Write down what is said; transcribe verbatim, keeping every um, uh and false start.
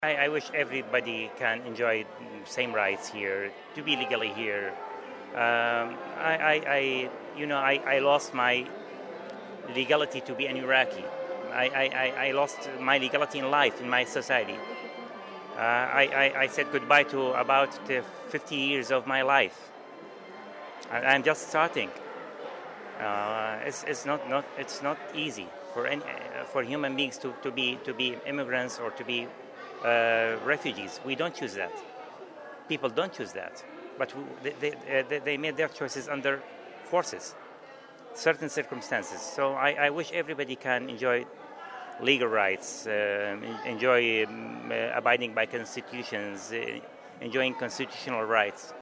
I, I wish everybody can enjoy same rights here, to be legally here. Um, I, I, I, you know, I, I lost my legality to be an Iraqi. I, I, I lost my legality in life, in my society. Uh, I, I, I said goodbye to about uh, fifty years of my life. I, I'm just starting. Uh, it's, it's not, not it's not easy for any, uh, for human beings to, to be to be immigrants or to be uh, refugees. We don't choose that. People don't choose that, but they, they, uh, they made their choices under forces, certain circumstances. So I, I wish everybody can enjoy legal rights, uh, enjoy um, uh, abiding by constitutions, uh, enjoying constitutional rights.